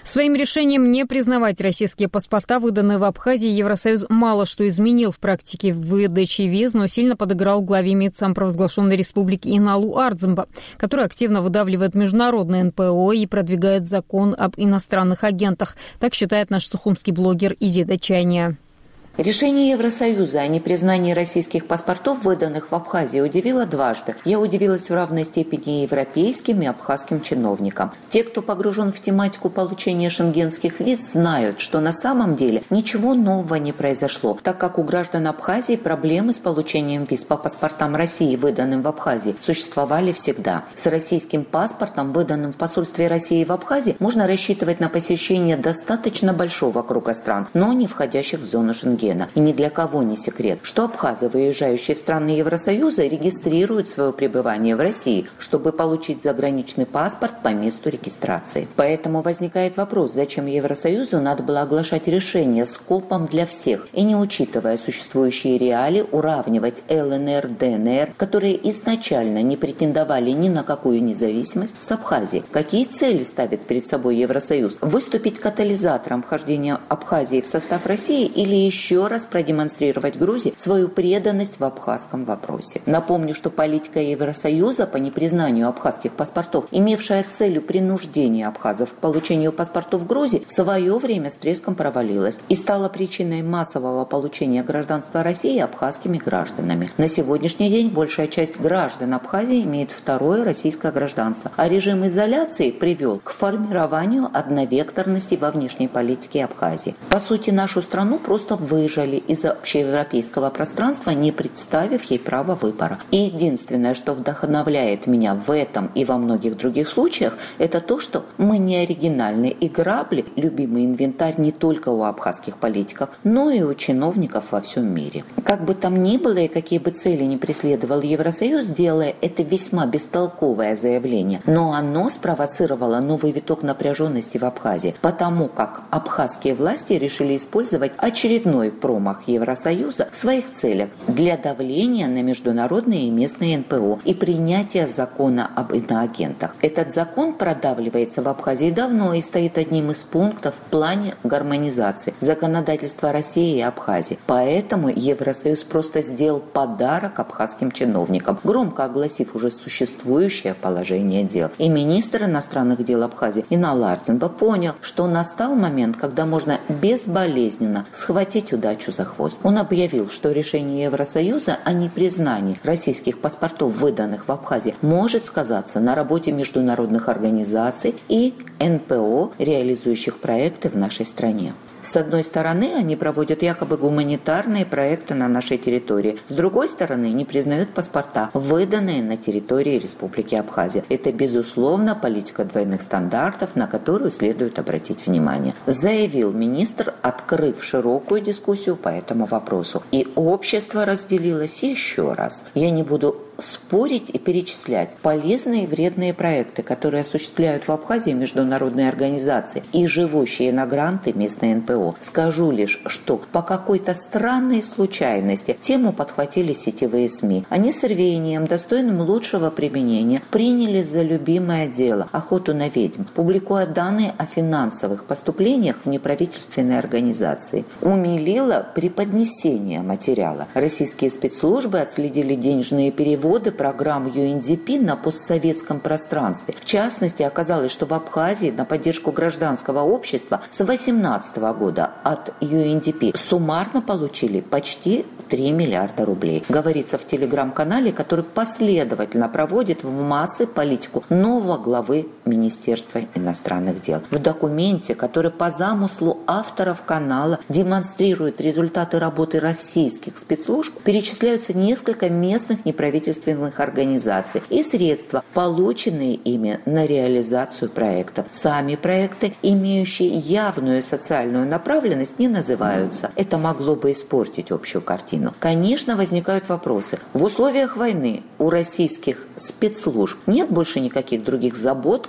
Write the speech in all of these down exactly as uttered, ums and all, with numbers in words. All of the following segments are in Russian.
Своим решением не признавать российские паспорта, выданные в Абхазии, Евросоюз мало что изменил в практике выдачи виз, но сильно подыграл главе МИД самопровозглашенной республики Иналу Ардземба, который активно выдавливает международное эн пэ о и продвигает закон об иностранных агентах. Так считает наш сухумский блогер Изида Чайния. Решение Евросоюза о непризнании российских паспортов, выданных в Абхазии, удивило дважды. Я удивилась в равной степени европейским и абхазским чиновникам. Те, кто погружен в тематику получения шенгенских виз, знают, что на самом деле ничего нового не произошло, так как у граждан Абхазии проблемы с получением виз по паспортам России, выданным в Абхазии, существовали всегда. С российским паспортом, выданным в посольстве России в Абхазии, можно рассчитывать на посещение достаточно большого круга стран, но не входящих в зону Шенгена. И ни для кого не секрет, что абхазы, выезжающие в страны Евросоюза, регистрируют свое пребывание в России, чтобы получить заграничный паспорт по месту регистрации. Поэтому возникает вопрос, зачем Евросоюзу надо было оглашать решение скопом для всех и, не учитывая существующие реалии, уравнивать эл эн эр, дэ эн эр, которые изначально не претендовали ни на какую независимость, с Абхазией. Какие цели ставит перед собой Евросоюз? Выступить катализатором вхождения Абхазии в состав России или еще еще раз продемонстрировать Грузии свою преданность в абхазском вопросе. Напомню, что политика Евросоюза по непризнанию абхазских паспортов, имевшая целью принуждения абхазов к получению паспортов в Грузии, в свое время с треском провалилась и стала причиной массового получения гражданства России абхазскими гражданами. На сегодняшний день большая часть граждан Абхазии имеет второе российское гражданство, а режим изоляции привел к формированию одновекторности во внешней политике Абхазии. По сути, нашу страну просто вы выжали из общеевропейского пространства, не представив ей права выбора. И единственное, что вдохновляет меня в этом и во многих других случаях, это то, что мы не оригинальны и грабли – любимый инвентарь не только у абхазских политиков, но и у чиновников во всем мире. Как бы там ни было и какие бы цели ни преследовал Евросоюз, делая это весьма бестолковое заявление, но оно спровоцировало новый виток напряженности в Абхазии, потому как абхазские власти решили использовать очередной промах Евросоюза в своих целях для давления на международные и местные эн пэ о и принятия закона об иноагентах. Этот закон продавливается в Абхазии давно и стоит одним из пунктов в плане гармонизации законодательства России и Абхазии. Поэтому Евросоюз просто сделал подарок абхазским чиновникам, громко огласив уже существующее положение дел. И министр иностранных дел Абхазии Инал Ардземба понял, что настал момент, когда можно безболезненно схватить удачу за хвост. Он объявил, что решение Евросоюза о непризнании российских паспортов, выданных в Абхазии, может сказаться на работе международных организаций и эн пэ о, реализующих проекты в нашей стране. С одной стороны, они проводят якобы гуманитарные проекты на нашей территории. С другой стороны, не признают паспорта, выданные на территории Республики Абхазия. Это, безусловно, политика двойных стандартов, на которую следует обратить внимание, заявил министр, открыв широкую дискуссию по этому вопросу. И общество разделилось еще раз. Я не буду спорить и перечислять полезные и вредные проекты, которые осуществляют в Абхазии международные организации и живущие на гранты местные эн пэ о. Скажу лишь, что по какой-то странной случайности тему подхватили сетевые СМИ. Они с рвением, достойным лучшего применения, приняли за любимое дело охоту на ведьм, публикуя данные о финансовых поступлениях в неправительственные организации. Умилило преподнесение материала. Российские спецслужбы отследили денежные переводы программ ю эн ди пи на постсоветском пространстве. В частности, оказалось, что в Абхазии на поддержку гражданского общества с две тысячи восемнадцатого года от ю эн ди пи суммарно получили почти три миллиарда рублей. Говорится в телеграм-канале, который последовательно проводит в массы политику нового главы Министерства иностранных дел. В документе, который по замыслу авторов канала демонстрирует результаты работы российских спецслужб, перечисляются несколько местных неправительственных организаций и средства, полученные ими на реализацию проектов. Сами проекты, имеющие явную социальную направленность, не называются. Это могло бы испортить общую картину. Конечно, возникают вопросы. В условиях войны у российских спецслужб нет больше никаких других забот, кроме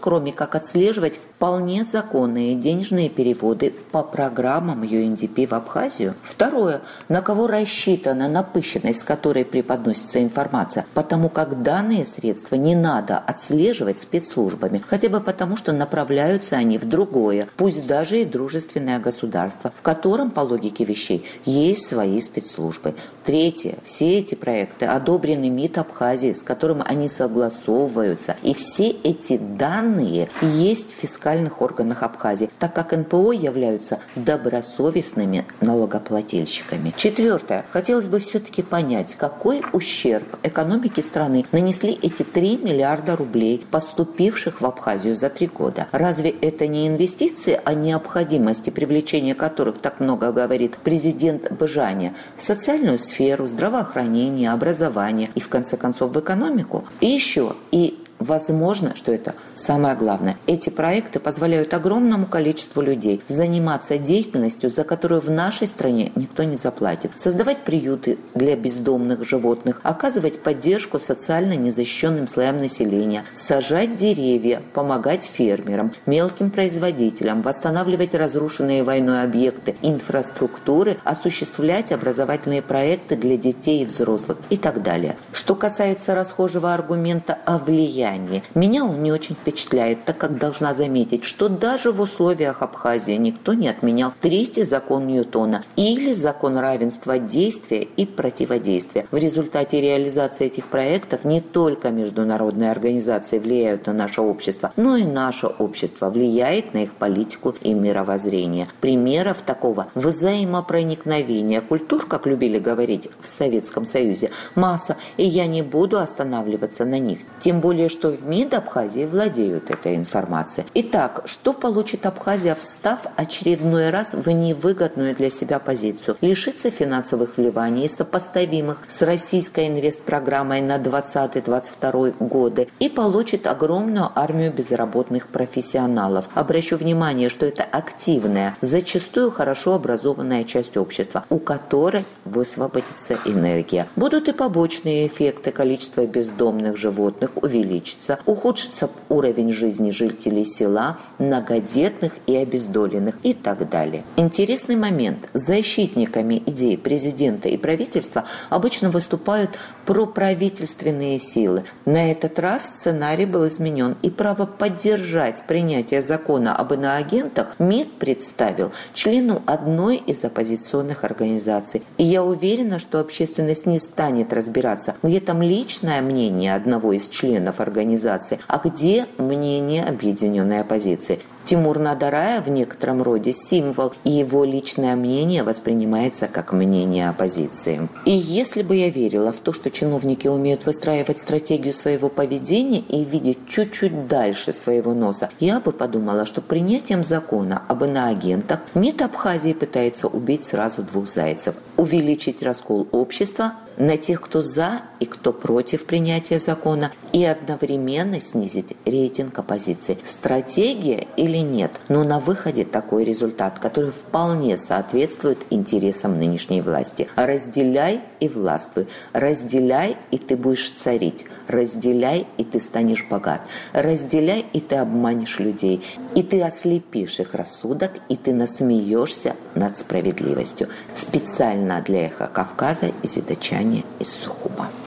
кроме как отслеживать вполне законные денежные переводы по программам ю эн ди пи в Абхазию? Второе. На кого рассчитана напыщенность, с которой преподносится информация? Потому как данные средства не надо отслеживать спецслужбами, хотя бы потому, что направляются они в другое, пусть даже и дружественное государство, в котором, по логике вещей, есть свои спецслужбы. Третье. Все эти проекты одобрены МИД Абхазии, с которым они согласовываются. И все эти данные есть в фискальных органах Абхазии, так как эн пэ о являются добросовестными налогоплательщиками. Четвертое. Хотелось бы все-таки понять, какой ущерб экономике страны нанесли эти три миллиарда рублей, поступивших в Абхазию за три года. Разве это не инвестиции, о необходимости привлечения которых так много говорит президент Бжаня, в социальную сферу, здравоохранение, образование и, в конце концов, в экономику? И еще, и возможно, что это самое главное, эти проекты позволяют огромному количеству людей заниматься деятельностью, за которую в нашей стране никто не заплатит. Создавать приюты для бездомных животных, оказывать поддержку социально незащищенным слоям населения, сажать деревья, помогать фермерам, мелким производителям, восстанавливать разрушенные войной объекты инфраструктуры, осуществлять образовательные проекты для детей и взрослых и так далее. Что касается расхожего аргумента о влиянии, меня он не очень впечатляет, так как должна заметить, что даже в условиях Абхазии никто не отменял третий закон Ньютона или закон равенства действия и противодействия. В результате реализации этих проектов не только международные организации влияют на наше общество, но и наше общество влияет на их политику и мировоззрение. Примеров такого взаимопроникновения культур, как любили говорить в Советском Союзе, масса, и я не буду останавливаться на них. Тем более, что в МИД Абхазии владеют этой информацией. Итак, что получит Абхазия, встав очередной раз в невыгодную для себя позицию? Лишится финансовых вливаний, сопоставимых с российской инвестпрограммой на двадцатый — двадцать второй годы, и получит огромную армию безработных профессионалов. Обращу внимание, что это активная, зачастую хорошо образованная часть общества, у которой высвободится энергия. Будут и побочные эффекты: количество бездомных животных увеличится, ухудшится уровень жизни жителей села, многодетных и обездоленных и так далее. Интересный момент. Защитниками идей президента и правительства обычно выступают проправительственные силы. На этот раз сценарий был изменен, и право поддержать принятие закона об иноагентах МИД представил члену одной из оппозиционных организаций. И я уверена, что общественность не станет разбираться, где там личное мнение одного из членов организации, а где мнение объединенной оппозиции. Тимур Надарая в некотором роде символ, и его личное мнение воспринимается как мнение оппозиции. И если бы я верила в то, что чиновники умеют выстраивать стратегию своего поведения и видеть чуть-чуть дальше своего носа, я бы подумала, что принятием закона об иноагентах МИД Абхазии пытается убить сразу двух зайцев: увеличить раскол общества на тех, кто за и кто против принятия закона, и одновременно снизить рейтинг оппозиции. Стратегия или нет? Но на выходе такой результат, который вполне соответствует интересам нынешней власти. Разделяй и властвуй. Разделяй, и ты будешь царить. Разделяй, и ты станешь богат. Разделяй, и ты обманешь людей. И ты ослепишь их рассудок, и ты насмеешься над справедливостью. Специально для Эхо Кавказа Изидачани из Сухума.